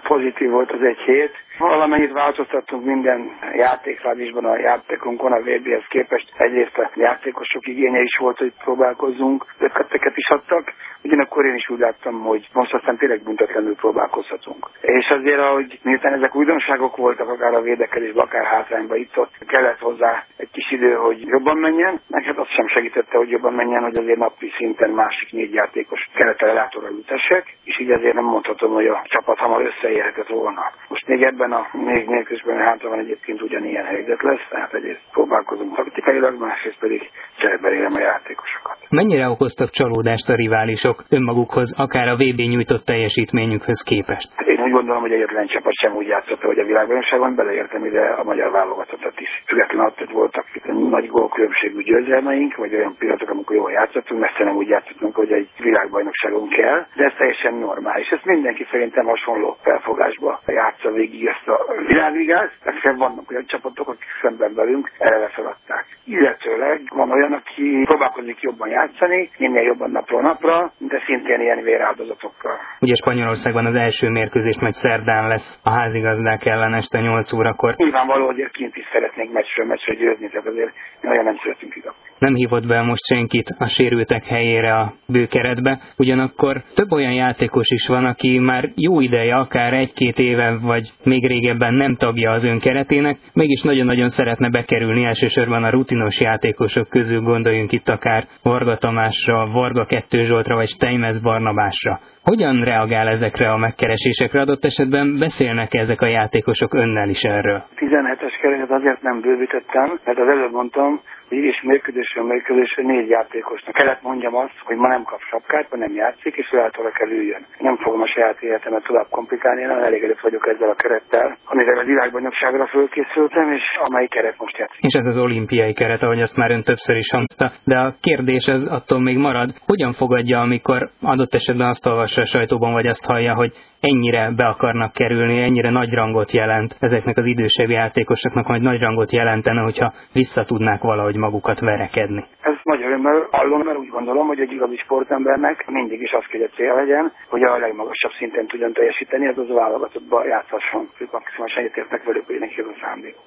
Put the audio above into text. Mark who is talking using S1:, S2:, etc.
S1: pozitív volt az egy hét. Valamennyit változtattunk minden játékfázisban a játékunkon a VB-hez képest. Egyrészt a játékosok igénye is volt, hogy próbálkozzunk, ötleteket is adtak. Ugyanakkor én is úgy láttam, hogy most aztán tényleg büntetlenül próbálkozhatunk. És azért, ahogy miután ezek újdonságok voltak, akár a védekezésben, akár hátrányban itt-ott, kellett hozzá egy kis idő, hogy jobban menjen. Meg hát azt sem segítette, hogy jobban menjen, hogy azért napi szinten másik 4 játékos kerettel látóra ültessek, és így azért nem mondhatom, hogy a csapat hamar összeérhetett volna. Most még ebben a 4 mérkőzésben hátra van egyébként ugyanilyen helyzet lesz, tehát egyrészt próbálkozunk taktikailag, másrészt pedig csereberélem a játékosokat.
S2: Mennyire okoztak csalódást a riválisok önmagukhoz, akár a VB nyújtott teljesítményükhöz képest?
S1: Hát én úgy gondolom, hogy egyetlen csapat sem úgy játszott, hogy a világbajnokságon, beleértem ide a magyar válogatottat is. Függetlenül attól, hogy voltak nagy gólkülönbségű győzelmeink, vagy olyan pillanatok, amikor jól játszottunk, messze nem úgy játszottunk, hogy egy világbajnokságon kell, de ez teljesen normális. Ezt mindenki szerintem hasonló felfogásba játsza végig ezt a világligát, mert vannak olyan csapatok, akik szemben velünk eleve feladták. Illetőleg van olyan, aki próbálkozik jobban játszani, minél jobban napról napra, de szintén ilyen véráldozatokkal.
S2: Ugye Spanyolországban az első mérkőzés majd szerdán lesz a házigazdák ellen este 8 órakor.
S1: Nyilvánvaló, hogy kint is szeretnénk meccsről győzni, tehát azért nagyon nem szeretünk ide.
S2: Nem hívott be most senkit a sérültek helyére a bőkeretbe, ugyanakkor több olyan játékos is van, aki már jó ideje, akár 1-2 éve vagy még régebben nem tagja az ön keretének, mégis nagyon-nagyon szeretne bekerülni, elsősorban a rutinos játékosok közül, gondoljunk itt akár Varga Tamásra, Varga Kettő Zsoltra vagy Steinmetz Barnabásra. Hogyan reagál ezekre a megkeresésekre? Adott esetben beszélnek ezek a játékosok önnel is erről?
S1: 17-es keretet azért nem bővítettem, mert az előbb mondtam, hogy és mérkőzésről 4 játékosnak kellett mondjam azt, hogy ma nem kap sapkát, ma nem játszik, és lehetőleg kell üljön. Nem fogom a saját életemet tovább komplikálni, én elégedett vagyok ezzel a kerettel, amivel a világbajnokságra fölkészültem, és amely keret most játszik.
S2: És ez az olimpiai keret, ahogy azt már ön többször is hangzta, de a kérdés az attól még marad, hogyan fogadja, amikor adott esetben azt olvassa a sajtóban, vagy azt hallja, hogy ennyire be akarnak kerülni, ennyire nagy rangot jelent ezeknek az idősebb játékosoknak, majd nagy rangot jelentene, hogyha vissza tudnák valahogy magukat verekedni.
S1: Ez nagy örömmel hallom, mert úgy gondolom, hogy egy igazi sportembernek mindig is az kell, hogy cél legyen, hogy a legmagasabb szinten tudjon teljesíteni, ez az a válogatottban játszhasson. Ők maximálisan egyetértnek velük, hogy neki ez a szándék.